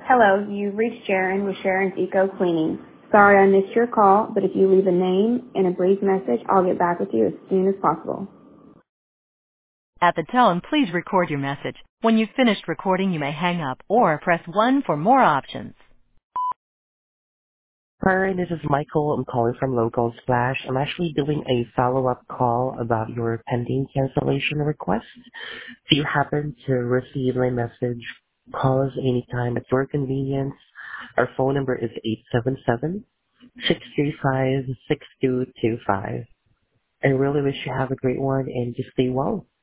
Hello, you've reached Sharon with Sharon's Eco Cleaning. Sorry I missed your call, but if you leave a name and a brief message, I'll get back with you as soon as possible. At the tone, please record your message. When you've finished recording, you may hang up or press 1 for more options. Hi, this is Michael. I'm calling from Local Splash. I'm actually doing a follow-up call about your pending cancellation request. If you happen to receive my message, call us anytime at your convenience. Our phone number is 877-635-6225. I really wish you have a great one and just stay well.